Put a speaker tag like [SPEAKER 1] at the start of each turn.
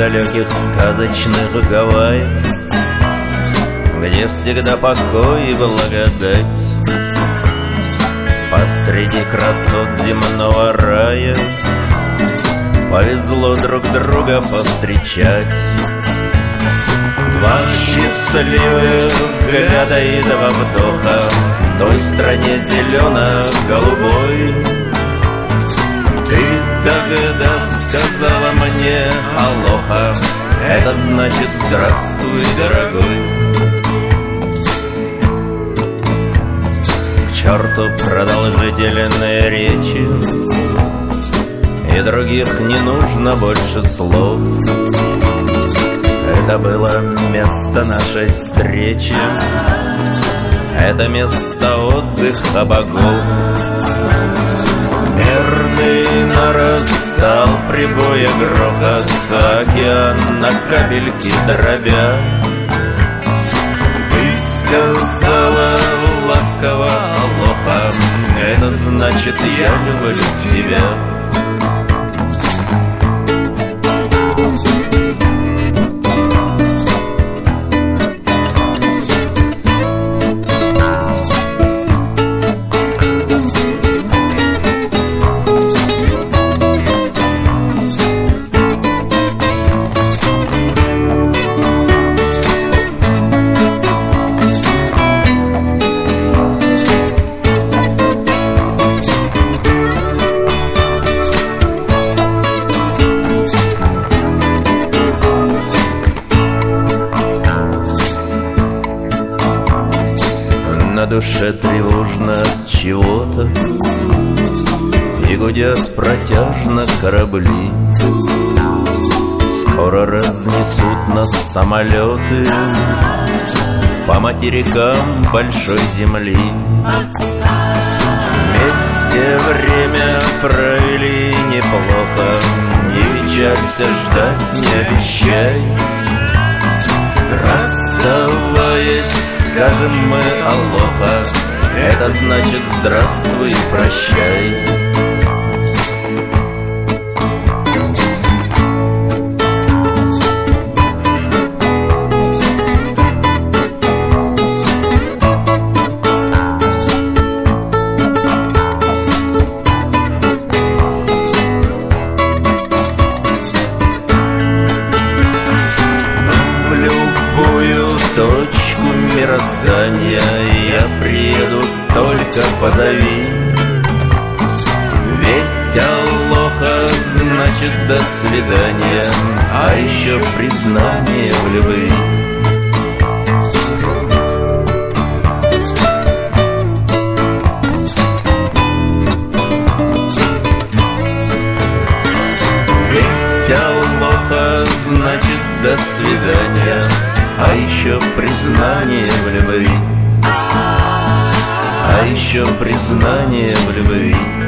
[SPEAKER 1] далеких сказочных Гавайях, где всегда покой и благодать. Посреди красот земного рая повезло друг друга повстречать. Два счастливых взгляда и два вдоха в той стране зелено-голубой. Ты тогда сказала мне алоха, это значит здравствуй, дорогой. К черту продолжительные речи, и других не нужно больше слов. Это было место нашей встречи, это место отдыха богов. Мерный нарастал прибоя грохот, океан на капельки дробя. Ты сказала ласково алоха, это значит я люблю тебя. На душе тревожно от чего-то, и гудят протяжно корабли. Скоро разнесут нас самолеты по материкам большой земли. Вместе время провели неплохо, не печалься, ждать не обещай. Расставаясь, скажем мы алоха, это значит здравствуй и прощай. Точку мироздания я приеду, только позови. Ведь алоха значит до свидания, а еще признание в любви. Ведь алоха значит до свидания, а еще признание в любви, а еще признание в любви.